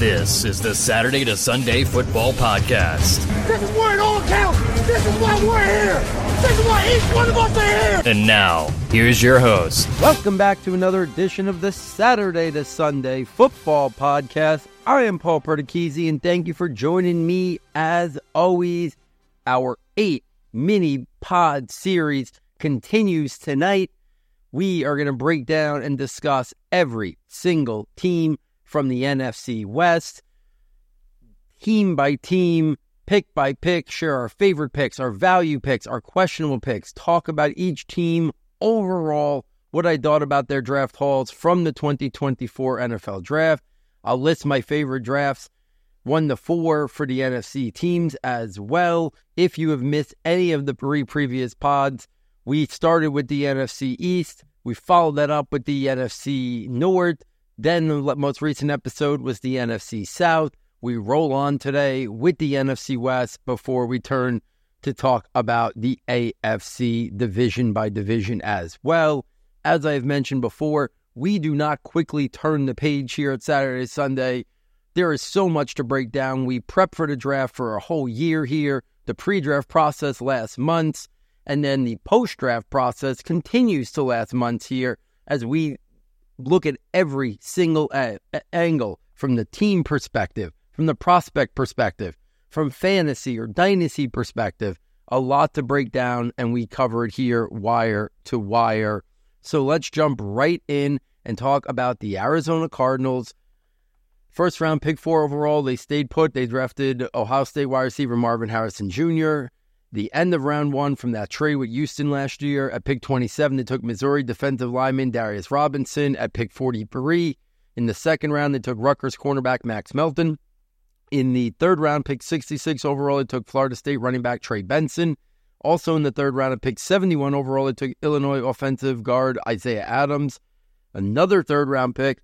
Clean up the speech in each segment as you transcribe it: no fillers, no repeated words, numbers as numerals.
This is the Saturday to Sunday Football Podcast. This is where it all counts. This is why we're here. This is why each one of us are here. And now, here's your host. Welcome back to another edition of the Saturday to Sunday Football Podcast. I am Paul Perticchese, and thank you for joining me as always. Our 8 mini pod series continues tonight. We are going to break down and discuss every single team from the NFC West, team by team, pick by pick, share our favorite picks, our value picks, our questionable picks, talk about each team overall, what I thought about their draft hauls from the 2024 NFL Draft. I'll list my favorite drafts 1 to 4 for the NFC teams as well. If you have missed any of the 3 previous pods, we started with the NFC East. We followed that up with the NFC North. Then the most recent episode was the NFC South. We roll on today with the NFC West before we turn to talk about the AFC division by division as well. As I've mentioned before, we do not quickly turn the page here at Saturday, Sunday. There is so much to break down. We prep for the draft for a whole year here. The pre-draft process lasts months, and then the post-draft process continues to last months here as we look at every single angle from the team perspective, from the prospect perspective, from fantasy or dynasty perspective. A lot to break down, and we cover it here wire to wire. So let's jump right in and talk about the Arizona Cardinals. First round pick 4 overall, they stayed put. They drafted Ohio State wide receiver Marvin Harrison Jr. The end of round 1 from that trade with Houston last year. At pick 27, they took Missouri defensive lineman Darius Robinson. At pick 43, in the second round, they took Rutgers cornerback Max Melton. In the third round, pick 66 overall, they took Florida State running back Trey Benson. Also in the third round, at pick 71 overall, they took Illinois offensive guard Isaiah Adams. Another third round pick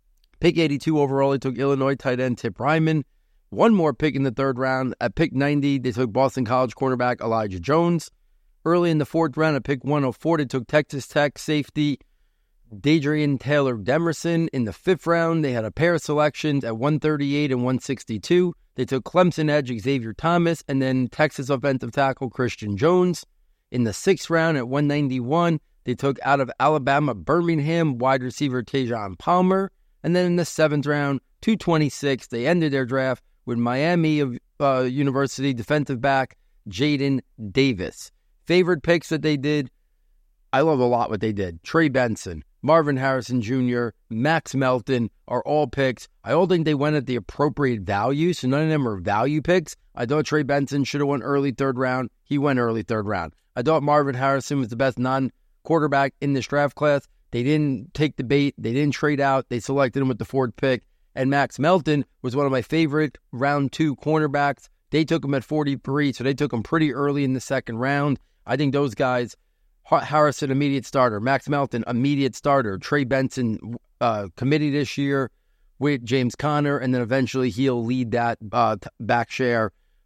82 overall, they took Illinois tight end Tip Ryman. One more pick in the third round. At pick 90, they took Boston College cornerback Elijah Jones. Early in the fourth round, at pick 104, they took Texas Tech safety Dadrian Taylor Demerson. In the fifth round, they had a pair of selections at 138 and 162. They took Clemson edge Xavier Thomas and then Texas offensive tackle Christian Jones. In the sixth round, at 191, they took out of Alabama Birmingham wide receiver Tajon Palmer. And then in the seventh round, 226, they ended their draft with Miami University defensive back Jaden Davis. Favorite picks that they did, I love a lot what they did. Trey Benson, Marvin Harrison Jr., Max Melton are all picks. I all think they went at the appropriate value, so none of them are value picks. I thought Trey Benson should have went early third round. He went early third round. I thought Marvin Harrison was the best non-quarterback in this draft class. They didn't take the bait. They didn't trade out. They selected him with the fourth pick. And Max Melton was one of my favorite round 2 cornerbacks. They took him at 43, so they took him pretty early in the second round. I think those guys, Harrison, immediate starter. Max Melton, immediate starter. Trey Benson, committee this year with James Conner, and then eventually he'll lead that back share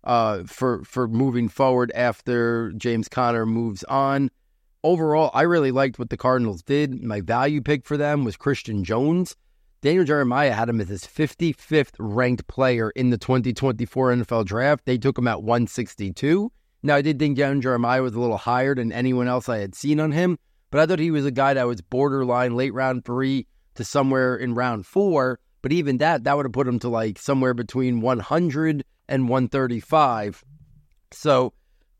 for moving forward after James Conner moves on. Overall, I really liked what the Cardinals did. My value pick for them was Christian Jones. Daniel Jeremiah had him as his 55th ranked player in the 2024 NFL Draft. They took him at 162. Now, I did think Daniel Jeremiah was a little higher than anyone else I had seen on him, but I thought he was a guy that was borderline late round 3 to somewhere in round 4. But even that would have put him to like somewhere between 100 and 135. So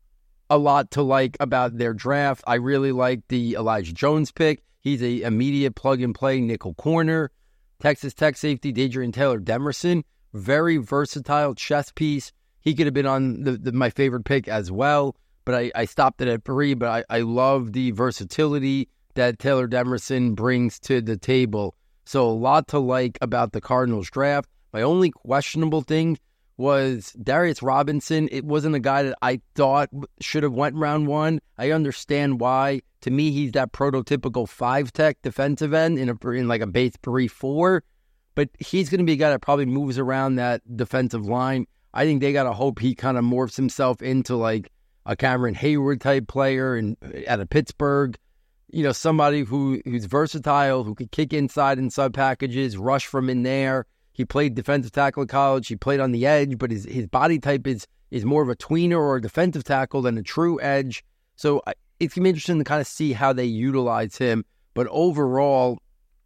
a lot to like about their draft. I really like the Elijah Jones pick. He's an immediate plug-and-play nickel corner. Texas Tech safety Dadrian Taylor Demerson, very versatile chess piece. He could have been on my favorite pick as well, but I stopped it at 3. But I love the versatility that Taylor Demerson brings to the table. So a lot to like about the Cardinals draft. My only questionable thing was Darius Robinson. It wasn't a guy that I thought should have went round 1. I understand why. To me, he's that prototypical 5-tech defensive end in like a base 3-4. But he's going to be a guy that probably moves around that defensive line. I think they got to hope he kind of morphs himself into like a Cameron Hayward type player and out of Pittsburgh. You know, somebody who's versatile, who could kick inside in sub packages, rush from in there. He played defensive tackle in college. He played on the edge, but his body type is more of a tweener or a defensive tackle than a true edge. So it's going to be interesting to kind of see how they utilize him. But overall,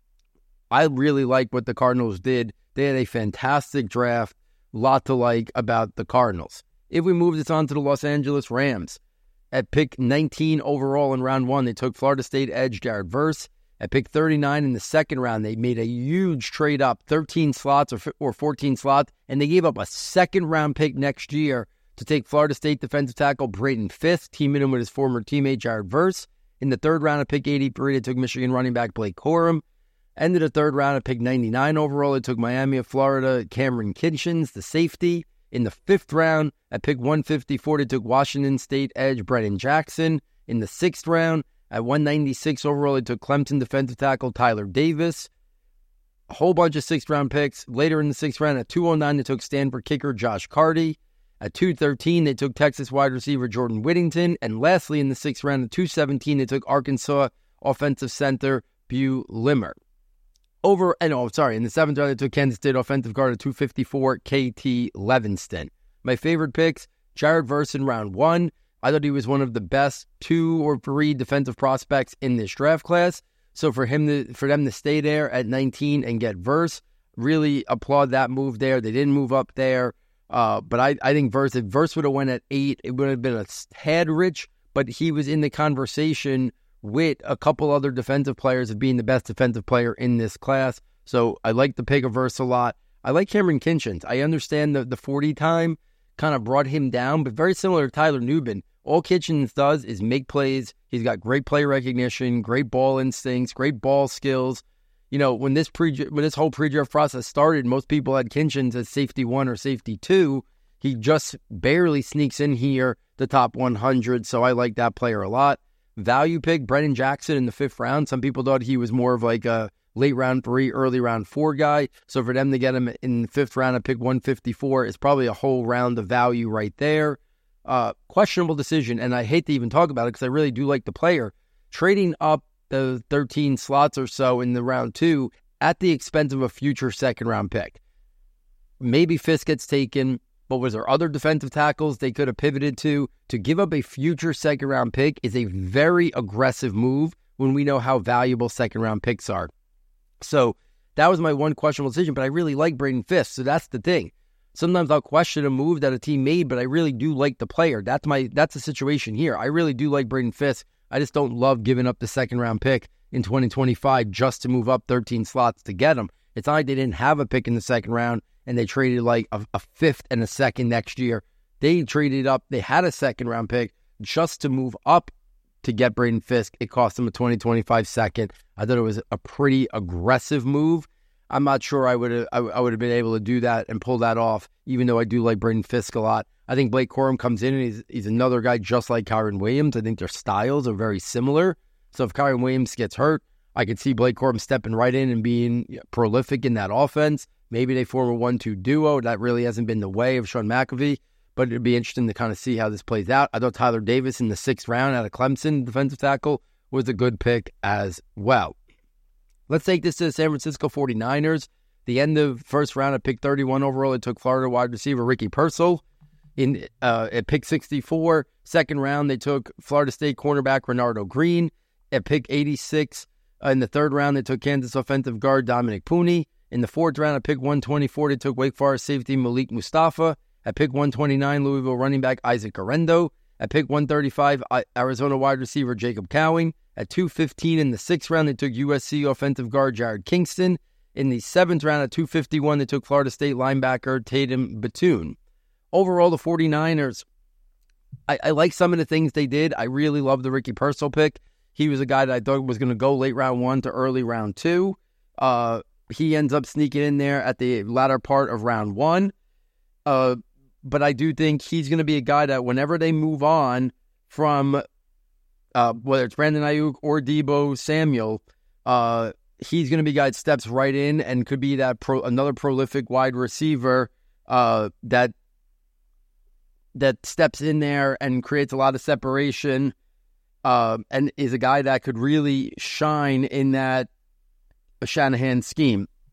I really like what the Cardinals did. They had a fantastic draft. Lot to like about the Cardinals. If we move this on to the Los Angeles Rams, at pick 19 overall in round 1, they took Florida State edge Jared Verse. At pick 39 in the second round, they made a huge trade up, 13 slots or 14 slots, and they gave up a second-round pick next year to take Florida State defensive tackle Braden Fisk, teaming him with his former teammate Jared Verse. In the third round at pick 83, they took Michigan running back Blake Corum. Ended the third round at pick 99 overall, they took Miami of Florida Cameron Kinchins, the safety. In the fifth round, at pick 154, they took Washington State edge Brennan Jackson. In the sixth round, at 196 overall, they took Clemson defensive tackle Tyler Davis. A whole bunch of sixth-round picks. Later in the sixth round, at 209, they took Stanford kicker Josh Carty. At 213, they took Texas wide receiver Jordan Whittington. And lastly, in the sixth round, at 217, they took Arkansas offensive center Bew Limmer. In the seventh round, they took Kansas State offensive guard at 254, KT Levinston. My favorite picks, Jared Verse in round 1. I thought he was one of the best 2 or 3 defensive prospects in this draft class. So for them to stay there at 19 and get Verse, really applaud that move there. They didn't move up there. But I think if Verse would have went at 8, it would have been a tad rich, but he was in the conversation with a couple other defensive players of being the best defensive player in this class. So I like the pick of Verse a lot. I like Cameron Kinchins. I understand the 40 time kind of brought him down, but very similar to Tyler Nubin. All Kinchins does is make plays. He's got great play recognition, great ball instincts, great ball skills. You know, when this whole pre-draft process started, most people had Kinchins as safety 1 or safety 2. He just barely sneaks in here, the top 100, so I like that player a lot. Value pick, Brennan Jackson in the 5th round. Some people thought he was more of like a late round 3, early round 4 guy. So for them to get him in the 5th round at pick 154 is probably a whole round of value right there. Questionable decision, and I hate to even talk about it because I really do like the player. Trading up the 13 slots or so in the round 2 at the expense of a future second-round pick. Maybe Fisk gets taken, but was there other defensive tackles they could have pivoted to? To give up a future second-round pick is a very aggressive move when we know how valuable second-round picks are. So that was my one questionable decision, but I really like Braden Fisk, so that's the thing. Sometimes I'll question a move that a team made, but I really do like the player. That's the situation here. I really do like Braden Fisk. I just don't love giving up the second-round pick in 2025 just to move up 13 slots to get him. It's not like they didn't have a pick in the second round and they traded like a 5th and a 2nd next year. They traded up. They had a second-round pick just to move up to get Braden Fisk. It cost them a 2025 second. I thought it was a pretty aggressive move. I'm not sure I would have been able to do that and pull that off, even though I do like Braden Fisk a lot. I think Blake Corum comes in and he's another guy just like Kyren Williams. I think their styles are very similar. So if Kyren Williams gets hurt, I could see Blake Corum stepping right in and being prolific in that offense. Maybe they form a 1-2 duo. That really hasn't been the way of Sean McAfee, but it'd be interesting to kind of see how this plays out. I thought Tyler Davis in the 6th round out of Clemson, defensive tackle, was a good pick as well. Let's take this to the San Francisco 49ers. The end of first round at pick 31 overall, it took Florida wide receiver Ricky Pearsall. At pick 64, second round, they took Florida State cornerback Renardo Green. At pick 86, in the third round, they took Kansas offensive guard Dominic Pooney. In the 4th round, at pick 124, they took Wake Forest safety Malik Mustafa. At pick 129, Louisville running back Isaac Arendo. At pick 135, Arizona wide receiver Jacob Cowing. At 215 in the 6th round, they took USC offensive guard Jared Kingston. In the 7th round, at 251, they took Florida State linebacker Tatum Batoon. Overall, the 49ers, I like some of the things they did. I really love the Ricky Pearsall pick. He was a guy that I thought was going to go late round 1 to early round 2. He ends up sneaking in there at the latter part of round 1. But I do think he's going to be a guy that whenever they move on from whether it's Brandon Ayuk or Deebo Samuel, he's going to be a guy that steps right in and could be that another prolific wide receiver that steps in there and creates a lot of separation and is a guy that could really shine in that Shanahan scheme.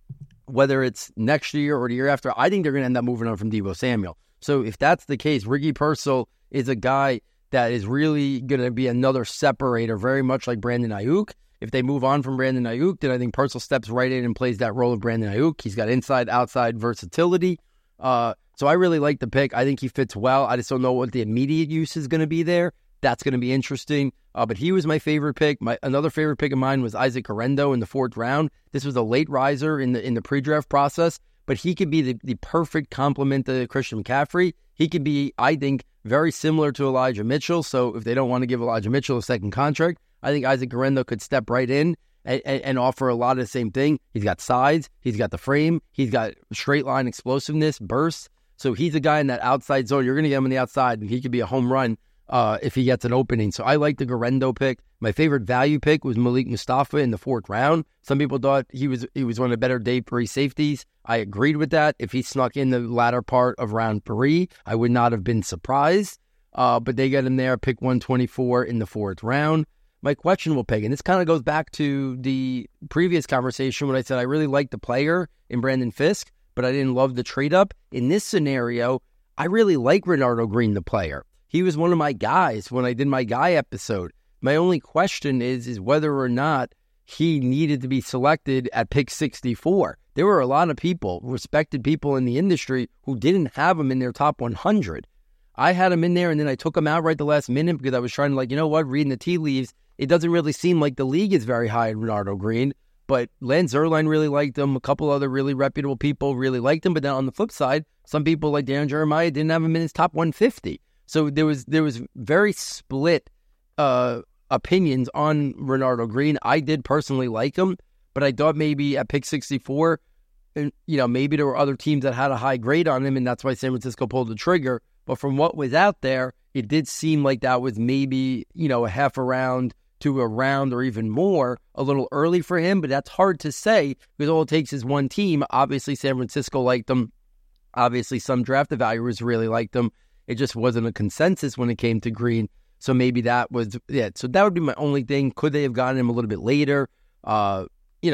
whether it's next year or the year after, I think they're going to end up moving on from Deebo Samuel. So if that's the case, Ricky Pearsall is a guy that is really going to be another separator, very much like Brandon Ayuk. If they move on from Brandon Ayuk, then I think Pearsall steps right in and plays that role of Brandon Ayuk. He's got inside-outside versatility. So I really like the pick. I think he fits well. I just don't know what the immediate use is going to be there. That's going to be interesting. But he was my favorite pick. Another favorite pick of mine was Isaac Guerendo in the 4th round. This was a late riser in the pre-draft process, but he could be the perfect complement to Christian McCaffrey. He could be, I think, very similar to Elijah Mitchell. So if they don't want to give Elijah Mitchell a second contract, I think Isaac Guerendo could step right in and offer a lot of the same thing. He's got size. He's got the frame. He's got straight line explosiveness, bursts. So he's a guy in that outside zone. You're going to get him on the outside, and he could be a home run if he gets an opening. So I like the Guerendo pick. My favorite value pick was Malik Mustafa in the 4th round. Some people thought he was one of the better day 3 safeties. I agreed with that. If he snuck in the latter part of round 3, I would not have been surprised. But they get him there, pick 124 in the 4th round. My questionable pick, and this kind of goes back to the previous conversation when I said I really liked the player in Brandon Fisk, but I didn't love the trade-up. In this scenario, I really like Renardo Green, the player. He was one of my guys when I did my guy episode. My only question is whether or not he needed to be selected at pick 64. There were a lot of people, respected people in the industry, who didn't have him in their top 100. I had him in there, and then I took him out right the last minute because I was trying to, reading the tea leaves, it doesn't really seem like the league is very high in Renardo Green, but Lance Zierlein really liked him. A couple other really reputable people really liked him, but then on the flip side, some people like Dan Jeremiah didn't have him in his top 150. So there was very split opinions on Renardo Green. I did personally like him, but I thought maybe at pick 64, maybe there were other teams that had a high grade on him, and that's why San Francisco pulled the trigger. But from what was out there, it did seem like that was maybe, a half a round to a round or even more, a little early for him. But that's hard to say because all it takes is one team. Obviously, San Francisco liked him. Obviously, some draft evaluators really liked him. It just wasn't a consensus when it came to Green. So maybe that was it. So that would be my only thing. Could they have gotten him a little bit later? But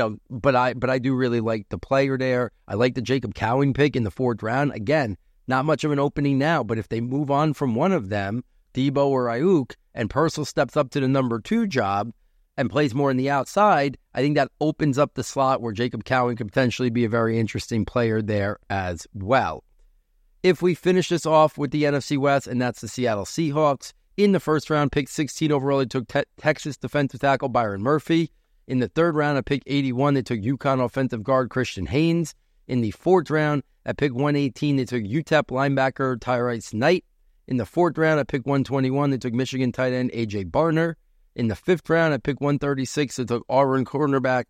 I do really like the player there. I like the Jacob Cowing pick in the 4th round. Again, not much of an opening now, but if they move on from one of them, Deebo or Ayuk, and Pearsall steps up to the number 2 job and plays more on the outside, I think that opens up the slot where Jacob Cowing could potentially be a very interesting player there as well. If we finish this off with the NFC West, and that's the Seattle Seahawks, in the 1st round, pick 16 overall, they took Texas defensive tackle Byron Murphy. In the 3rd round, at pick 81, they took UConn offensive guard Christian Haynes. In the 4th round, at pick 118, they took UTEP linebacker Tyrese Knight. In the 4th round, at pick 121, they took Michigan tight end A.J. Barner. In the 5th round, at pick 136, they took Auburn cornerback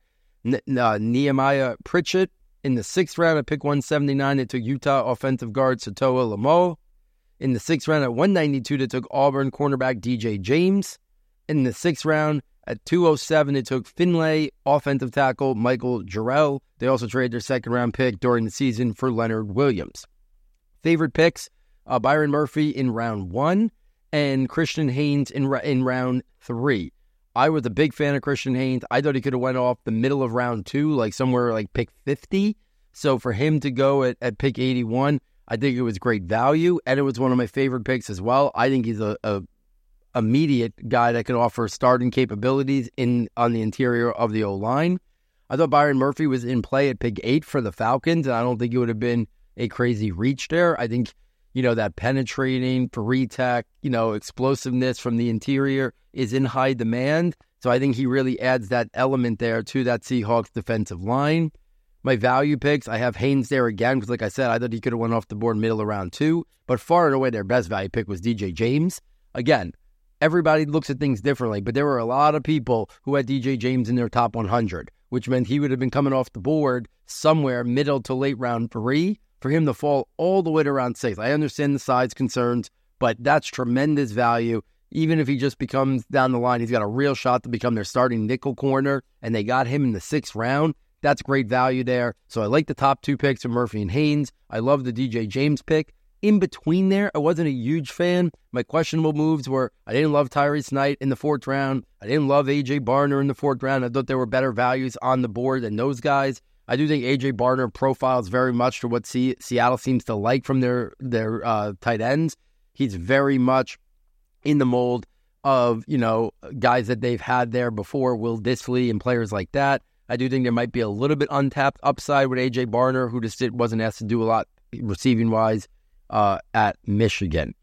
Nehemiah Pritchett. In the 6th round, at pick 179, they took Utah offensive guard Satoa Lamo. In the 6th round, at 192, they took Auburn cornerback DJ James. In the 6th round, at 207, they took Finlay offensive tackle Michael Jarrell. They also traded their 2nd-round pick during the season for Leonard Williams. Favorite picks, Byron Murphy in round 1 and Christian Haynes in round 3. I was a big fan of Christian Haynes. I thought he could have went off the middle of round 2, like somewhere like pick 50. So for him to go at pick 81, I think it was great value, and it was one of my favorite picks as well. I think he's a immediate guy that can offer starting capabilities on the interior of the O-line. I thought Byron Murphy was in play at pick 8 for the Falcons, and I don't think it would have been a crazy reach there. I think, that penetrating, free tech, explosiveness from the interior is in high demand. So I think he really adds that element there to that Seahawks defensive line. My value picks, I have Haynes there again, because like I said, I thought he could have went off the board middle of round 2, but far and away their best value pick was DJ James. Again, everybody looks at things differently, but there were a lot of people who had DJ James in their top 100, which meant he would have been coming off the board somewhere middle to late round 3 for him to fall all the way to round 6. I understand the size concerns, but that's tremendous value. Even if he just becomes down the line, he's got a real shot to become their starting nickel corner, and they got him in the 6th round. That's great value there. So I like the top 2 picks of Murphy and Haynes. I love the DJ James pick. In between there, I wasn't a huge fan. My questionable moves were I didn't love Tyrese Knight in the 4th round. I didn't love A.J. Barner in the 4th round. I thought there were better values on the board than those guys. I do think A.J. Barner profiles very much to what Seattle seems to like from their tight ends. He's very much in the mold of, guys that they've had there before, Will Dissly and players like that. I do think there might be a little bit untapped upside with A.J. Barner, who just wasn't asked to do a lot receiving-wise at Michigan.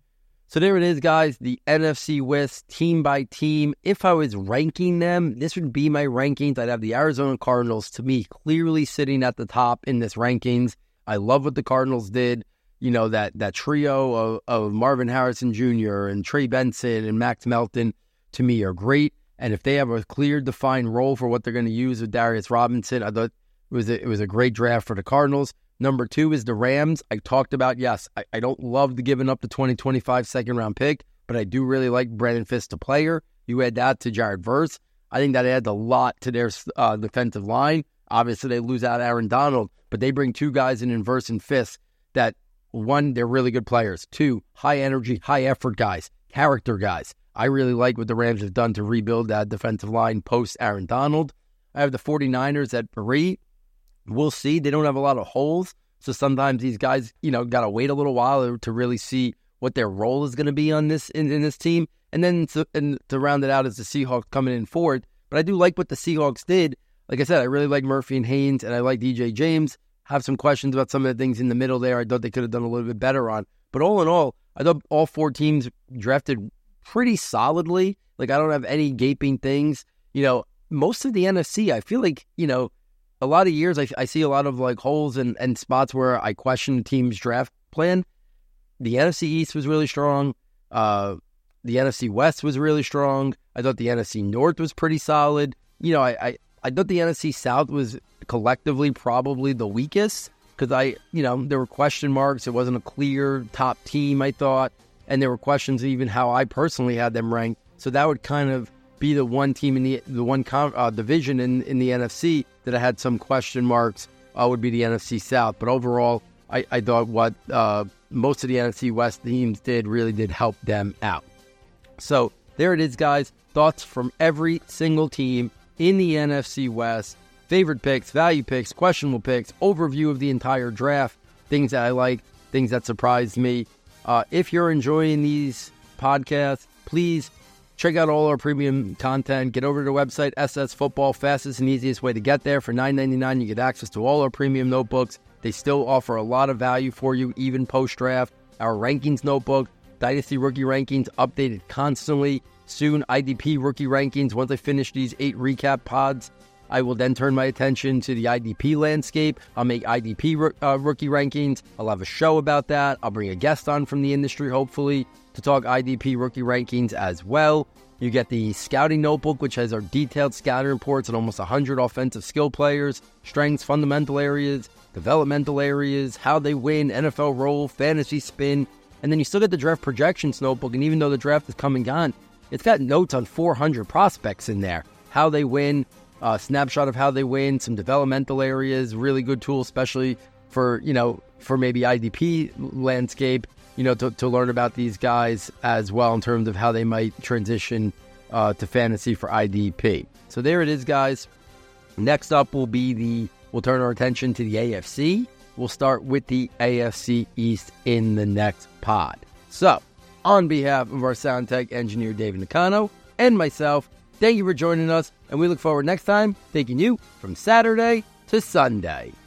So there it is, guys, the NFC West team by team. If I was ranking them, this would be my rankings. I'd have the Arizona Cardinals, to me, clearly sitting at the top in this rankings. I love what the Cardinals did. That trio of Marvin Harrison Jr. and Trey Benson and Max Melton, to me, are great. And if they have a clear, defined role for what they're going to use with Darius Robinson, I thought it was a great draft for the Cardinals. Number 2 is the Rams. I talked about, yes, I don't love the giving up the 2025 second-round pick, but I do really like Brandon Fisk, the player. You add that to Jared Verse. I think that adds a lot to their defensive line. Obviously, they lose out Aaron Donald, but they bring 2 guys in Verse and Fisk that, 1, they're really good players. 2, high-energy, high-effort guys, character guys. I really like what the Rams have done to rebuild that defensive line post-Aaron Donald. I have the 49ers at 3. We'll see. They don't have a lot of holes, so sometimes these guys, got to wait a little while to really see what their role is going to be on this in this team. And then to round it out is the Seahawks coming in fourth. But I do like what the Seahawks did. Like I said, I really like Murphy and Haynes, and I like DJ James. Have some questions about some of the things in the middle there I thought they could have done a little bit better on. But all in all, I thought all 4 teams drafted pretty solidly. Like, I don't have any gaping things. Most of the NFC, I feel like, a lot of years I see a lot of like holes and spots where I question the team's draft plan. The NFC East was really strong. The NFC West was really strong. I thought the NFC North was pretty solid. I thought the NFC South was collectively probably the weakest because there were question marks. It wasn't a clear top team, I thought. And there were questions even how I personally had them ranked. So that would kind of be the one team in the one division in the NFC that I had some question marks would be the NFC South. But overall, I thought what most of the NFC West teams really did help them out. So there it is, guys. Thoughts from every single team in the NFC West. Favorite picks, value picks, questionable picks, overview of the entire draft, things that I like, things that surprised me. If you're enjoying these podcasts, please check out all our premium content. Get over to the website, SS Football, fastest and easiest way to get there. For $9.99, you get access to all our premium notebooks. They still offer a lot of value for you, even post-draft. Our rankings notebook, Dynasty Rookie Rankings, updated constantly. Soon, IDP Rookie Rankings. Once I finish these 8 recap pods, I will then turn my attention to the IDP landscape. I'll make IDP Rookie Rankings. I'll have a show about that. I'll bring a guest on from the industry, hopefully, to talk IDP Rookie Rankings as well. You get the Scouting Notebook, which has our detailed scouting reports on almost 100 offensive skill players, strengths, fundamental areas, developmental areas, how they win, NFL role, fantasy spin. And then you still get the Draft Projections Notebook, and even though the draft is come and gone, it's got notes on 400 prospects in there. How they win, snapshot of how they win, some developmental areas, really good tool, especially for maybe IDP landscape, to learn about these guys as well in terms of how they might transition to fantasy for IDP. So there it is, guys. Next up we'll turn our attention to the AFC. We'll start with the AFC East in the next pod. So, on behalf of our sound tech engineer, David Nakano, and myself, thank you for joining us, and we look forward next time taking you from Saturday to Sunday.